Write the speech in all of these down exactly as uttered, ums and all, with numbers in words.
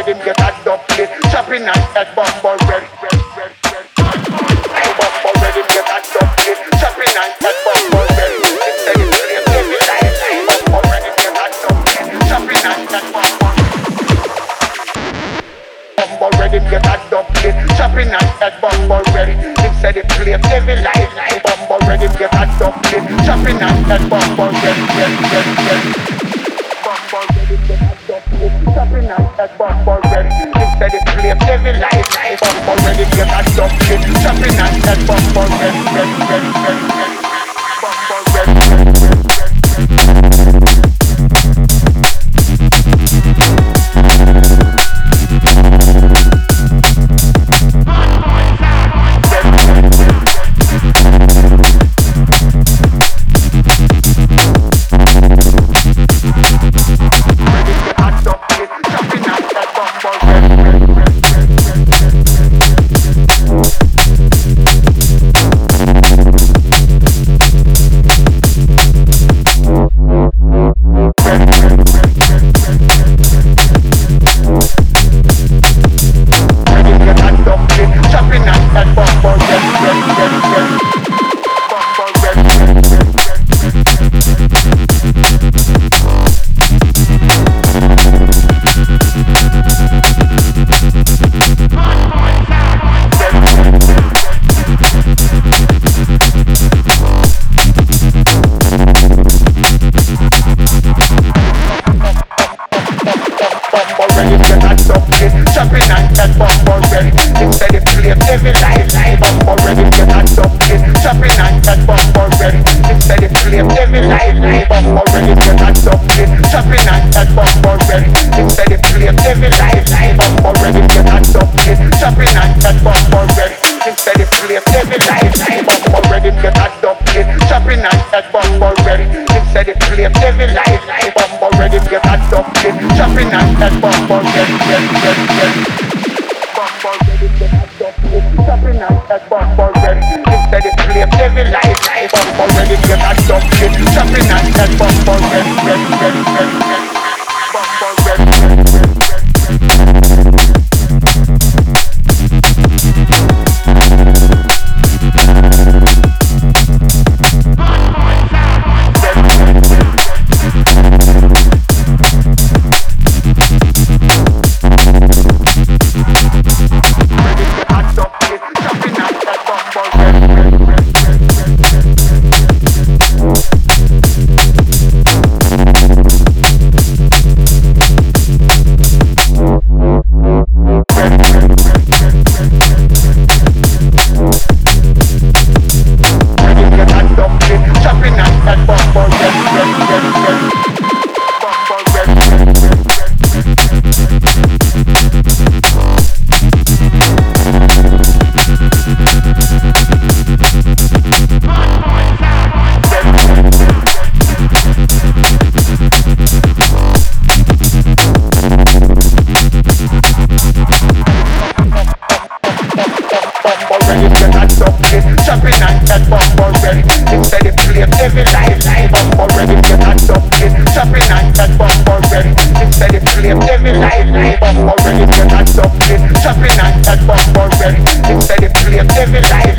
ready, get a dumpling. Chopping and head bumper ready. Bumper ready, get a dumpling. Chopping and head bumper ready. Instead of play baby line line. Bumper ready, get a dumpling. Chopping and head bumper. Bumper ready, get a dumpling. Chopping and head bumper ready. Instead of play baby line line. Bumper ready, get a dumpling. Chopping and head bumper ready, ready, ready, ready. Bumper ready, get a dumpling. Chopping and head bumper ready. Instead of play baby line line. Bumper ready, get a dumpling. Chopping and head bumper ready, ready, ready, ready, ready. Bumper ready, ready, ready, ready.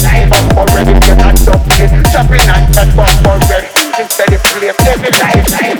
Instead of play every life, life